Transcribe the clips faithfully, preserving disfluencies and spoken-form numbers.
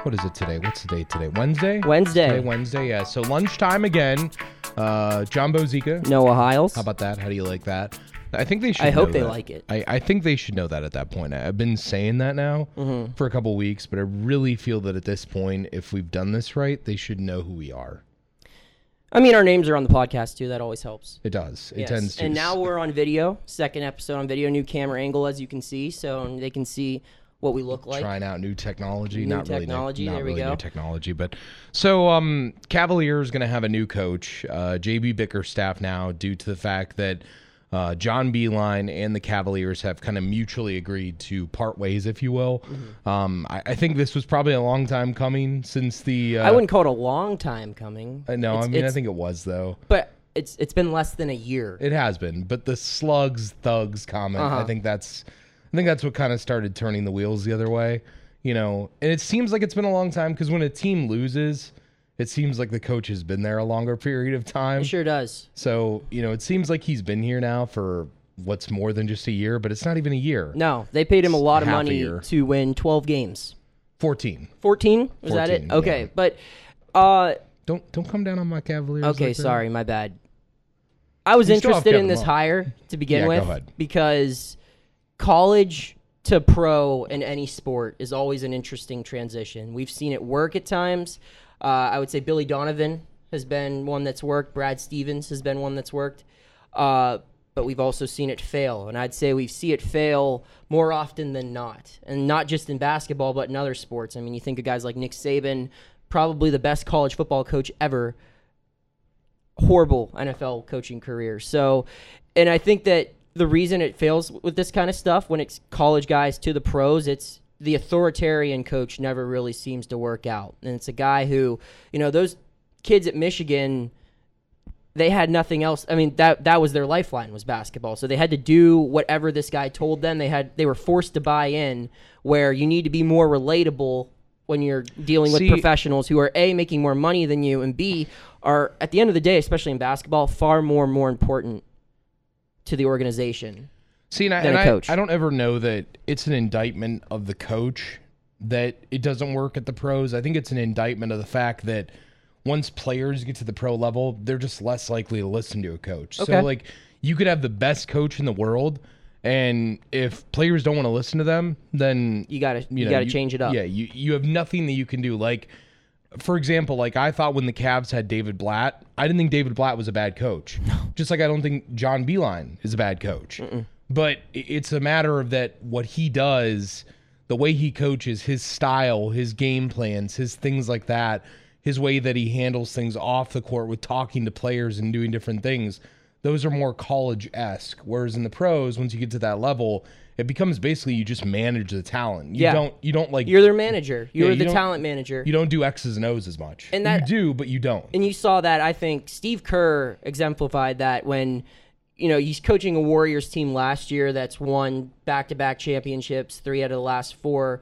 What is it today? What's the date today? Wednesday? Wednesday. Today, Wednesday, yeah. So lunchtime again. Uh, John Bozica. Noah Hiles. How about that? How do you like that? I think they should I know hope they that. like it. I, I think they should know that at that point. I've been saying that now Mm-hmm. for a couple weeks, but I really feel that at this point, if we've done this right, they should know who we are. I mean, our names are on the podcast, too. That always helps. It does. It Yes. tends to. And now we're on video. Second episode on video. New camera angle, as you can see. So they can see what we look like. Trying out new technology. New not technology, really new, not there we really go. new technology, but so um, Cavaliers going to have a new coach, uh, J B Bickerstaff now, due to the fact that uh, John Beilein and the Cavaliers have kind of mutually agreed to part ways, if you will. Mm-hmm. Um, I, I think this was probably a long time coming since the. Uh, I wouldn't call it a long time coming. uh, no, It's- I mean I it's- think it was though. But it's it's been less than a year. It has been, but the slugs thugs comment, Uh-huh. I think that's I think that's what kind of started turning the wheels the other way, you know. And it seems like it's been a long time because when a team loses, it seems like the coach has been there a longer period of time. It sure does. So, you know, it seems like he's been here now for what's more than just a year, but it's not even a year. No, they paid him a lot of half a money year. to win twelve games. fourteen. fourteen? Was that it? fourteen, Okay, yeah. but uh, Don't don't come down on my Cavaliers. okay, like that. sorry, my bad. I was You still have interested in Kevin this Love. hire to begin Yeah, go with ahead. because college to pro in any sport is always an interesting transition. We've seen it work at times. Uh, I would say Billy Donovan has been one that's worked. Brad Stevens has been one that's worked. Uh, but we've also seen it fail. And I'd say we see it fail more often than not. And not just in basketball, but in other sports. I mean, you think of guys like Nick Saban, probably the best college football coach ever. Horrible N F L coaching career. So, and I think that the reason it fails with this kind of stuff, when it's college guys to the pros, it's the authoritarian coach never really seems to work out. And it's a guy who, you know, those kids at Michigan, they had nothing else. I mean, that that was their lifeline, was basketball. So they had to do whatever this guy told them. They had they were forced to buy in, where you need to be more relatable when you're dealing with See- professionals who are A, making more money than you, and B, are, at the end of the day, especially in basketball, far more more important to the organization. See, and, I, than and a I, coach. I don't ever know that it's an indictment of the coach that it doesn't work at the pros. I think it's an indictment of the fact that once players get to the pro level, they're just less likely to listen to a coach. Okay. So, like, you could have the best coach in the world, and if players don't want to listen to them, then You gotta you, know, gotta change it up. Yeah, you you have nothing that you can do. Like, for example, like I thought when the Cavs had David Blatt, I didn't think David Blatt was a bad coach. Just like I don't think John Beilein is a bad coach. But i- it's a matter of that what he does, the way he coaches, his style, his game plans, his things like that, his way that he handles things off the court with talking to players and doing different things. Those are more college-esque. Whereas in the pros, once you get to that level, it becomes basically you just manage the talent. You Yeah. don't you don't like You're their manager. You're you the don't- talent manager. you don't do X's and O's as much. And that- you do, but you don't. And you saw that, I think Steve Kerr exemplified that when, you know, he's coaching a Warriors team last year that's won back-to-back championships, three out of the last four.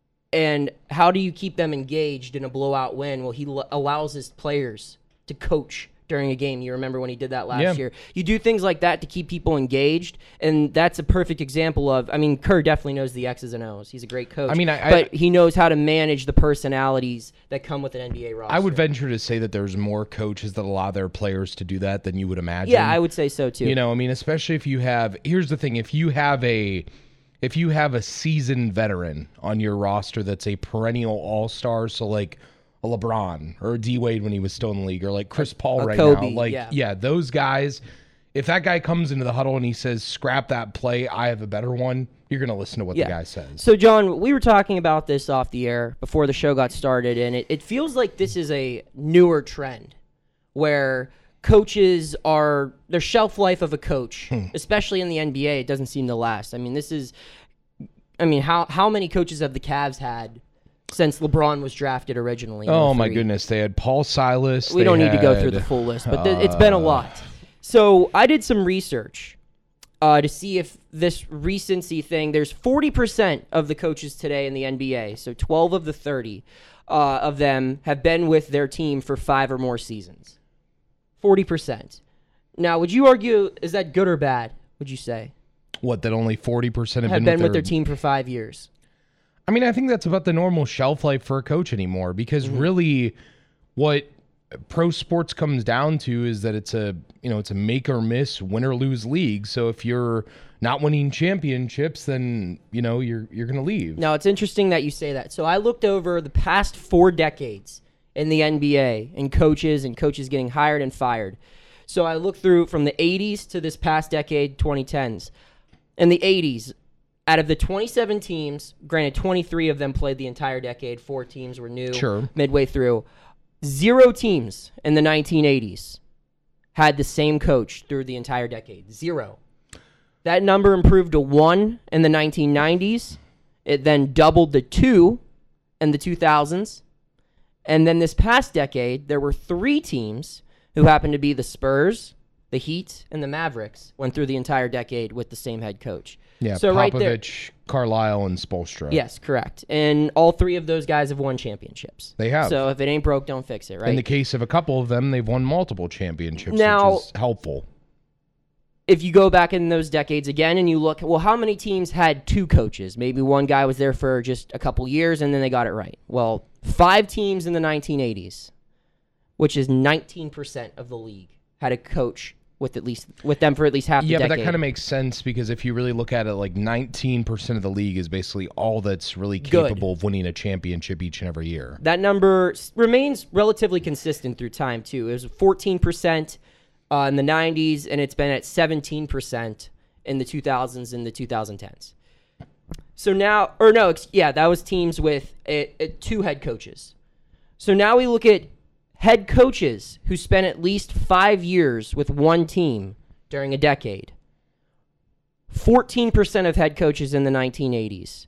And how do you keep them engaged in a blowout win? Well, he l- allows his players to coach during a game. You remember when he did that last Yeah. year. You do things like that to keep people engaged, and that's a perfect example of, I mean, Kerr definitely knows the X's and O's. He's a great coach. I mean, I- but I- he knows how to manage the personalities that come with an N B A roster. I would venture to say that there's more coaches that allow their players to do that than you would imagine. Yeah, I would say so too. You know, I mean, especially if you have. Here's the thing: if you have a, if you have a seasoned veteran on your roster that's a perennial All Star, so like a LeBron or a D Wade when he was still in the league, or like Chris Paul a right Kobe, now, like yeah. those guys. If that guy comes into the huddle and he says, "Scrap that play, I have a better one," you're gonna listen to what Yeah. the guy says. So, John, we were talking about this off the air before the show got started, and it, it feels like this is a newer trend where coaches are, their shelf life of a coach, Hmm. especially in the N B A, it doesn't seem to last. I mean, this is, I mean, how, how many coaches have the Cavs had since LeBron was drafted originally? in Oh my oh three? goodness, they had Paul Silas. We they don't need to go had- through the full list, but th- it's been a lot. So I did some research uh, to see if this recency thing, there's forty percent of the coaches today in the N B A, so twelve of the thirty uh, of them have been with their team for five or more seasons. forty percent. Now, would you argue, is that good or bad, would you say? What, that only forty percent have, Have been, been with, with their, their team for five years. I mean, I think that's about the normal shelf life for a coach anymore, because mm-hmm. really what pro sports comes down to is that it's a, you know, it's a make or miss, win or lose league. So if you're not winning championships, then, you know, you're you're going to leave. Now, it's interesting that you say that. So I looked over the past four decades in the N B A and coaches and coaches getting hired and fired. So I looked through from the eighties to this past decade, twenty tens. In the eighties, out of the twenty-seven teams, granted twenty-three of them played the entire decade, four teams were new sure. midway through. Zero teams in the nineteen eighties had the same coach through the entire decade. Zero. That number improved to one in the nineteen nineties. It then doubled to two in the two thousands. And then this past decade, there were three teams who happened to be the Spurs, the Heat, and the Mavericks went through the entire decade with the same head coach. Yeah, so Popovich, right there, Carlisle, and Spoelstra. Yes, correct. And all three of those guys have won championships. They have. So if it ain't broke, don't fix it, right? In the case of a couple of them, they've won multiple championships, now, which is helpful. If you go back in those decades again and you look, well, how many teams had two coaches? Maybe one guy was there for just a couple years and then they got it right. Well, five teams in the nineteen eighties, which is nineteen percent of the league, had a coach with at least with them for at least half the yeah, decade. Yeah, but that kind of makes sense because if you really look at it, like nineteen percent of the league is basically all that's really capable Good. of winning a championship each and every year. That number remains relatively consistent through time, too. It was fourteen percent uh, in the nineties, and it's been at seventeen percent in the two thousands and the twenty tens. So now, or no, yeah, that was teams with a, a, two head coaches. So now we look at head coaches who spent at least five years with one team during a decade. fourteen percent of head coaches in the nineteen eighties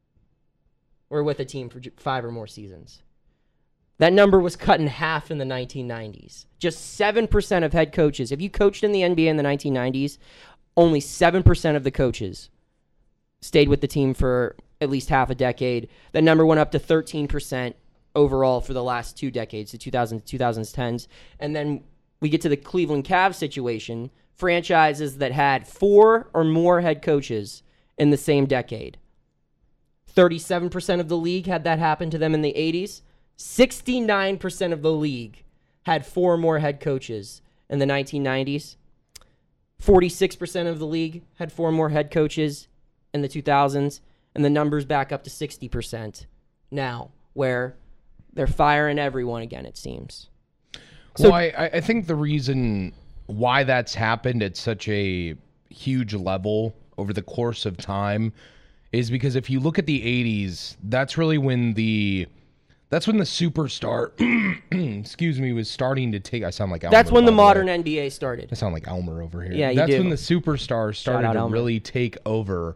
were with a team for five or more seasons. That number was cut in half in the nineteen nineties. Just seven percent of head coaches. If you coached in the N B A in the nineteen nineties, only seven percent of the coaches stayed with the team for at least half a decade. That number went up to thirteen percent overall for the last two decades, the two thousands, twenty tens. And then we get to the Cleveland Cavs situation, franchises that had four or more head coaches in the same decade. thirty-seven percent of the league had that happen to them in the eighties. sixty-nine percent of the league had four or more head coaches in the nineteen nineties. forty-six percent of the league had four or more head coaches in the two thousands. And the numbers back up to sixty percent now, where they're firing everyone again, it seems. So, well, I, I think the reason why that's happened at such a huge level over the course of time is because if you look at the eighties, that's really when the that's when the superstar, excuse me, was starting to take. I sound like Elmer. That's when the modern N B A started. I sound like Elmer over here. Yeah, you That's do. when the superstars started to Elmer. really take over,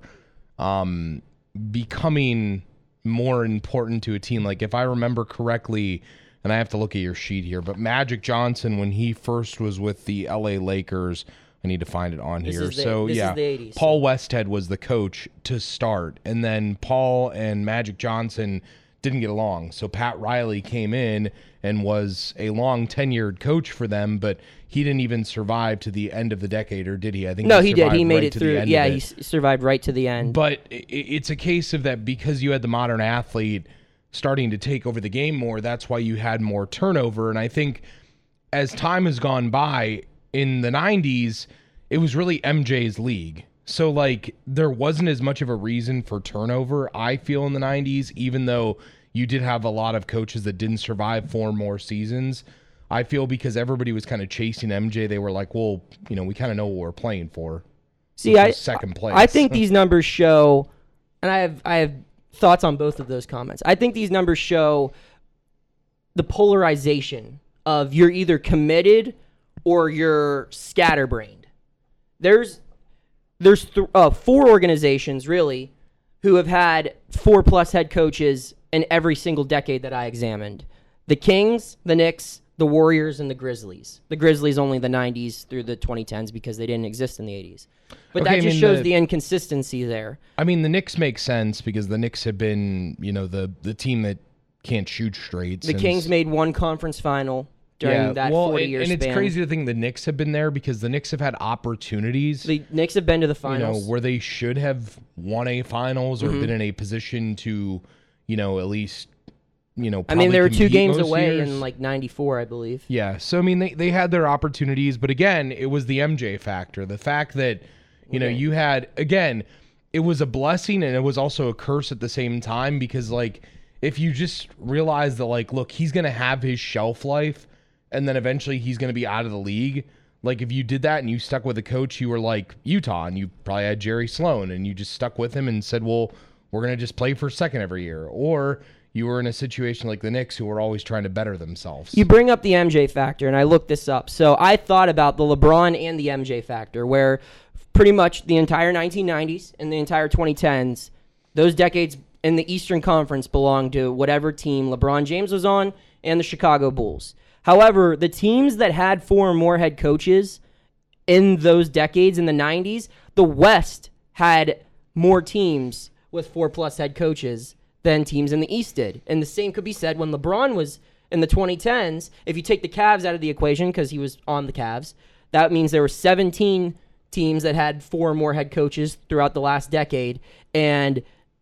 um, becoming more important to a team. Like if I remember correctly, and I have to look at your sheet here, but Magic Johnson, when he first was with the L A Lakers, I need to find it on This here. is the- so this is yeah, the eighties, Paul Westhead was the coach to start, and then Paul and Magic Johnson didn't get along. So Pat Riley came in and was a long tenured coach for them, but he didn't even survive to the end of the decade, or did he? I think No, he, he did. He survived made right it to the through. end Yeah, of he it. s- survived right to the end. But i- it's a case of that because you had the modern athlete starting to take over the game more, that's why you had more turnover. And I think as time has gone by, in the nineties, it was really M J's league. So, like, there wasn't as much of a reason for turnover, I feel, in the nineties, even though you did have a lot of coaches that didn't survive four more seasons. I feel because everybody was kind of chasing M J, they were like, well, you know, we kind of know what we're playing for. See, I second place. I think these numbers show, and I have I have thoughts on both of those comments. I think these numbers show the polarization of you're either committed or you're scatterbrained. There's there's th- uh, four organizations really who have had four plus head coaches in every single decade that I examined: the Kings, the Knicks, the Warriors, and the Grizzlies. The Grizzlies only the nineties through the twenty tens because they didn't exist in the eighties. But Okay, that I just mean, shows the- the inconsistency there. I mean, the Knicks make sense because the Knicks have been, you know, the the team that can't shoot straight. The since, Kings made one conference final during that well, forty-year and, span. and it's crazy to think the Knicks have been there because the Knicks have had opportunities. The Knicks have been to the you finals. know, where they should have won a finals or Mhm. been in a position to, you know, at least, you know, I mean, they were two compete games most away years. in like ninety-four, I believe. Yeah, so I mean, they, they had their opportunities, but again, it was the M J factor. The fact that, you know, Okay. you had, again, it was a blessing and it was also a curse at the same time because, like, if you just realize that, like, look, he's going to have his shelf life and then eventually he's going to be out of the league. Like, if you did that and you stuck with a coach, you were like Utah and you probably had Jerry Sloan and you just stuck with him and said, well, we're going to just play for second every year. Or you were in a situation like the Knicks who were always trying to better themselves. You bring up the M J factor, and I looked this up. So I thought about the LeBron and the M J factor, where pretty much the entire nineteen nineties and the entire twenty tens, those decades in the Eastern Conference belonged to whatever team LeBron James was on and the Chicago Bulls. However, the teams that had four or more head coaches in those decades in the nineties, the West had more teams with four-plus head coaches than teams in the East did. And the same could be said when LeBron was in the twenty tens. If you take the Cavs out of the equation because he was on the Cavs, that means there were seventeen teams that had four or more head coaches throughout the last decade, and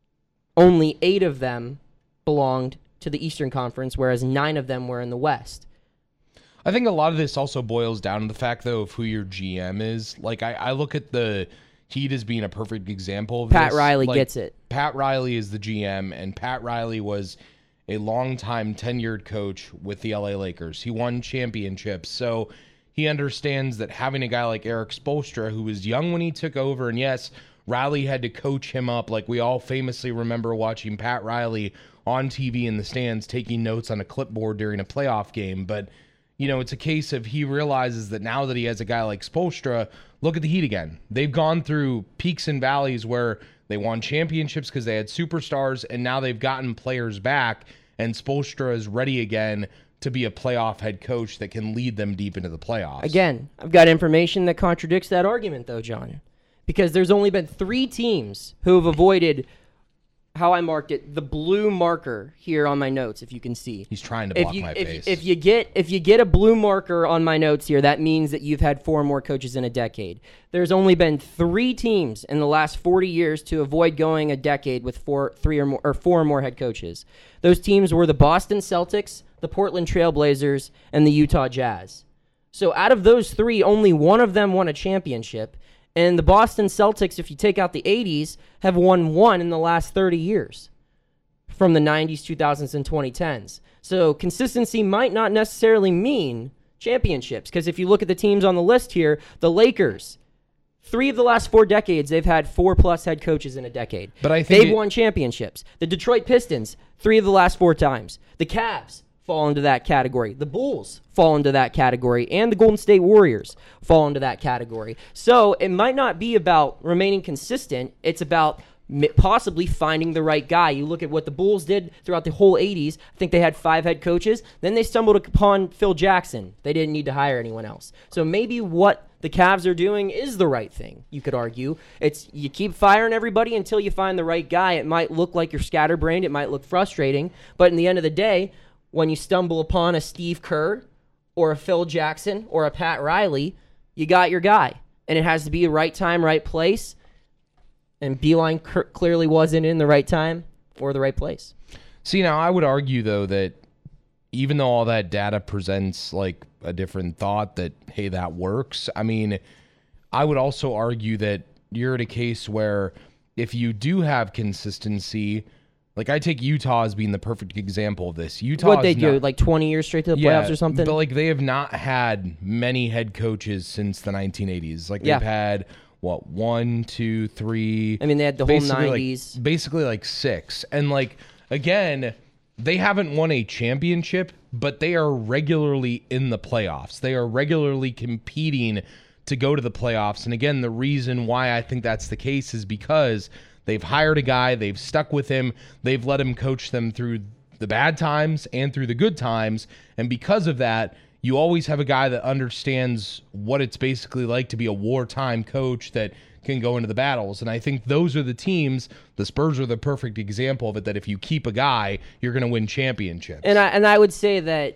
only eight of them belonged to the Eastern Conference, whereas nine of them were in the West. I think a lot of this also boils down to the fact, though, of who your G M is. Like, I, I look at the Heat as being a perfect example of Pat this. Riley Like, gets it. Pat Riley is the G M, and Pat Riley was a longtime tenured coach with the L A Lakers. He won championships, so he understands that having a guy like Eric Spoelstra, who was young when he took over, and yes, Riley had to coach him up. Like, we all famously remember watching Pat Riley on T V in the stands taking notes on a clipboard during a playoff game, but you know, it's a case of he realizes that now that he has a guy like Spoelstra, look at the Heat again. They've gone through peaks and valleys where they won championships because they had superstars, and now they've gotten players back, and Spoelstra is ready again to be a playoff head coach that can lead them deep into the playoffs. Again, I've got information that contradicts that argument, though, John, because there's only been three teams who have avoided how I marked it, the blue marker here on my notes, if you can see. He's trying to If block you, my if, face. if you get if you get a blue marker on my notes here, that means that you've had four more coaches in a decade. There's only been three teams in the last forty years to avoid going a decade with four, three or more, or four or more head coaches. Those teams were the Boston Celtics, the Portland Trail Blazers, and the Utah Jazz. So out of those three, only one of them won a championship. And the Boston Celtics, if you take out the eighties, have won one in the last thirty years from the nineties, two thousands, and twenty tens. So consistency might not necessarily mean championships, because if you look at the teams on the list here, the Lakers, three of the last four decades, they've had four-plus head coaches in a decade. But I think They've it- won championships. The Detroit Pistons, three of the last four times. The Cavs fall into that category. The Bulls fall into that category. And the Golden State Warriors fall into that category. So it might not be about remaining consistent. It's about mi- possibly finding the right guy. You look at what the Bulls did throughout the whole eighties. I think they had five head coaches. Then they stumbled upon Phil Jackson. They didn't need to hire anyone else. So maybe what the Cavs are doing is the right thing, you could argue. It's you keep firing everybody until you find the right guy. It might look like you're scatterbrained. It might look frustrating. But in the end of the day, when you stumble upon a Steve Kerr or a Phil Jackson or a Pat Riley, you got your guy. And it has to be the right time, right place. And Beeline cr- clearly wasn't in the right time or the right place. See, now I would argue, though, that even though all that data presents like a different thought that, hey, that works, I mean, I would also argue that you're at a case where if you do have consistency, like I take Utah as being the perfect example of this. Utah, What they do, like twenty years straight to the playoffs or something? But like they have not had many head coaches since the nineteen eighties. Like they've Yeah. had what one, two, three. I mean, they had the whole basically, nineties. Like, basically, like six. And like again, they haven't won a championship, but they are regularly in the playoffs. They are regularly competing to go to the playoffs. And again, the reason why I think that's the case is because they've hired a guy, they've stuck with him, they've let him coach them through the bad times and through the good times. And because of that, you always have a guy that understands what it's basically like to be a wartime coach that can go into the battles. And I think those are the teams, the Spurs are the perfect example of it, that if you keep a guy, you're going to win championships. And I and I would say that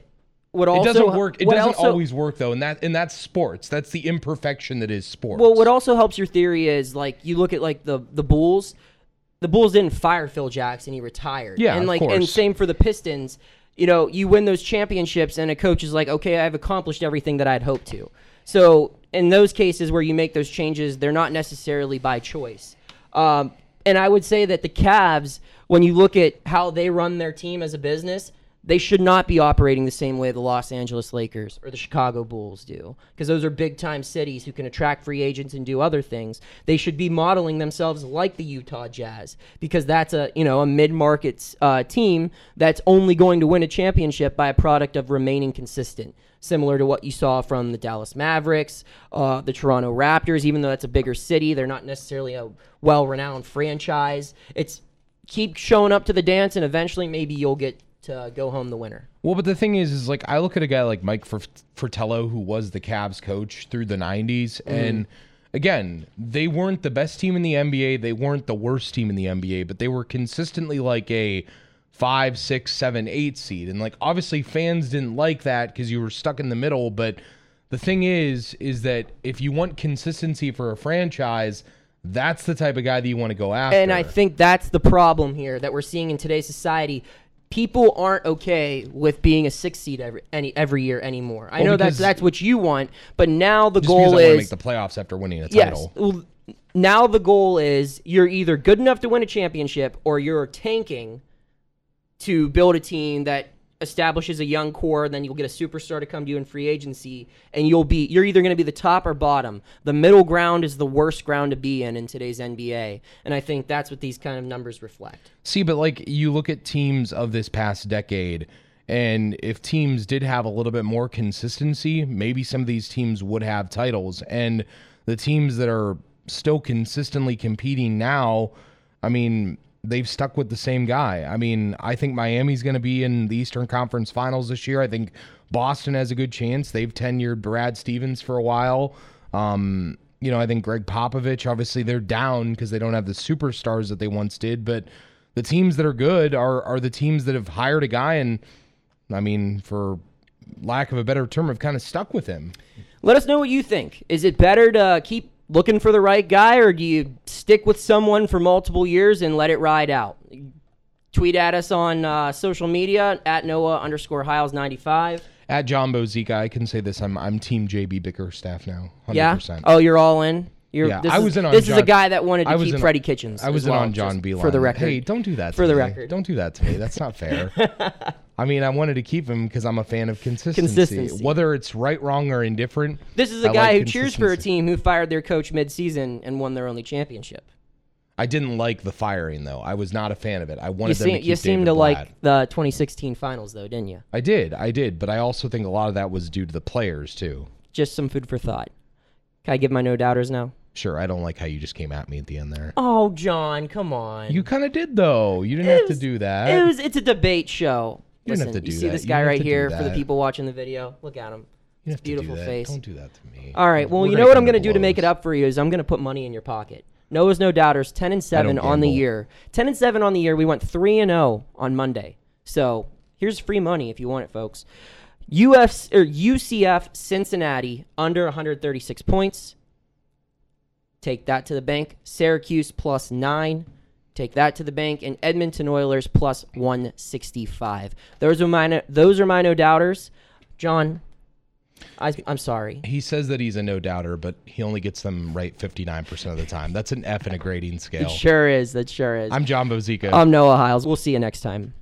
what It also doesn't work. It what doesn't also- always work though, and that and that's sports. That's the imperfection that is sports. Well, what also helps your theory is like you look at like the the Bulls. The Bulls didn't fire Phil Jackson; he retired. Yeah, and of like and course. same for the Pistons. You know, you win those championships, and a coach is like, "Okay, I've accomplished everything that I'd hoped to." So in those cases where you make those changes, they're not necessarily by choice. Um, and I would say that the Cavs, when you look at how they run their team as a business, they should not be operating the same way the Los Angeles Lakers or the Chicago Bulls do, because those are big-time cities who can attract free agents and do other things. They should be modeling themselves like the Utah Jazz, because that's a you know a mid-market uh, team that's only going to win a championship by a product of remaining consistent, similar to what you saw from the Dallas Mavericks, uh, the Toronto Raptors. Even though that's a bigger city, they're not necessarily a well-renowned franchise. It's keep showing up to the dance, and eventually maybe you'll get to go home the winner. Well, but the thing is, is like I look at a guy like Mike Fr- Fratello, who was the Cavs coach through the nineties, mm. and again, they weren't the best team in the N B A. They weren't the worst team in the N B A, but they were consistently like a five, six, seven, eight seed. And like obviously fans didn't like that because you were stuck in the middle. But the thing is, is that if you want consistency for a franchise, that's the type of guy that you want to go after. And I think that's the problem here that we're seeing in today's society. People aren't okay with being a six seed every any every year anymore. I well, know that's that's what you want, but now the just goal because I is want to make the playoffs after winning a title. Yes. Now the goal is you're either good enough to win a championship or you're tanking to build a team that establishes a young core, then you'll get a superstar to come to you in free agency, and you'll be you're either going to be the top or bottom. The middle ground is the worst ground to be in in today's N B A, and I think that's what these kind of numbers reflect. See, but like you look at teams of this past decade, and if teams did have a little bit more consistency, maybe some of these teams would have titles. And the teams that are still consistently competing now, I mean, they've stuck with the same guy. I mean, I think Miami's going to be in the Eastern Conference Finals this year. I think Boston has a good chance. They've tenured Brad Stevens for a while. Um, you know, I think Greg Popovich, obviously they're down because they don't have the superstars that they once did. But the teams that are good are are the teams that have hired a guy and, I mean, for lack of a better term, have kind of stuck with him. Let us know what you think. Is it better to keep looking for the right guy, or do you stick with someone for multiple years and let it ride out? Tweet at us on uh, social media at Noah underscore Hiles ninety-five. At John Bozika, I can say this: I'm I'm Team J B Bickerstaff now. one hundred percent. Yeah. Oh, you're all in. You're, yeah, this I is, was in on This John, is a guy that wanted to keep in, Freddie Kitchens. I was in well, on John Beeline. For the record. Hey, don't do that to for me. the record. Don't do that to me. That's not fair. I mean, I wanted to keep him because I'm a fan of consistency. Consistency. Whether it's right, wrong, or indifferent. This is a I guy like who cheers for a team who fired their coach mid-season and won their only championship. I didn't like the firing, though. I was not a fan of it. I wanted You, them seem, to keep you seemed David to Blatt. like the twenty sixteen finals, though, didn't you? I did. I did. But I also think a lot of that was due to the players, too. Just some food for thought. Can I give my no-doubters now? Sure, I don't like how you just came at me at the end there. Oh, John, come on. You kind of did, though. You didn't It have was- to do that. It was. It's a debate show. You didn't Listen, have to do you see that. this You guy didn't have right to do here for the that. people watching the video. Look at him. You It's have to do beautiful that. face. Don't do that to me. All right. Well, We're you gonna know what come I'm going to to do to make it blows. up for you is I'm going to put money in your pocket. Noah's No Doubters, ten and seven don't on the gamble. year. ten and seven on the year. We went three and zero on Monday. So here's free money if you want it, folks. U F or U C F Cincinnati under one hundred thirty-six points. Take that to the bank. Syracuse plus nine. Take that to the bank. And Edmonton Oilers plus one sixty-five. Those are my those are my no doubters. John, I, I'm sorry. He says that he's a no-doubter, but he only gets them right fifty-nine percent of the time. That's an F in a grading scale. It sure is. That sure is. I'm John Bozika. I'm Noah Hiles. We'll see you next time.